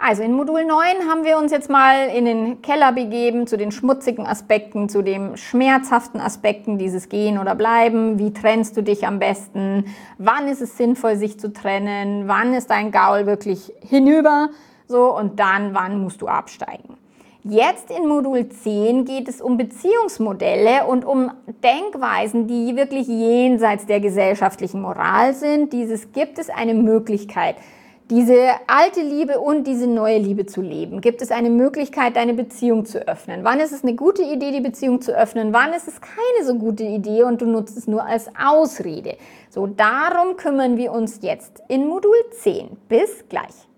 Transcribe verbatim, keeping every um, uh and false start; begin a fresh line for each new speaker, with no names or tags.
Also in Modul neun haben wir uns jetzt mal in den Keller begeben, zu den schmutzigen Aspekten, zu den schmerzhaften Aspekten dieses Gehen oder Bleiben. Wie trennst du dich am besten? Wann ist es sinnvoll, sich zu trennen? Wann ist dein Gaul wirklich hinüber? So, und dann, wann musst du absteigen? Jetzt in Modul zehn geht es um Beziehungsmodelle und um Denkweisen, die wirklich jenseits der gesellschaftlichen Moral sind. Dieses gibt es eine Möglichkeit, diese alte Liebe und diese neue Liebe zu leben. Gibt es eine Möglichkeit, deine Beziehung zu öffnen? Wann ist es eine gute Idee, die Beziehung zu öffnen? Wann ist es keine so gute Idee und du nutzt es nur als Ausrede? So, darum kümmern wir uns jetzt in Modul zehn. Bis gleich.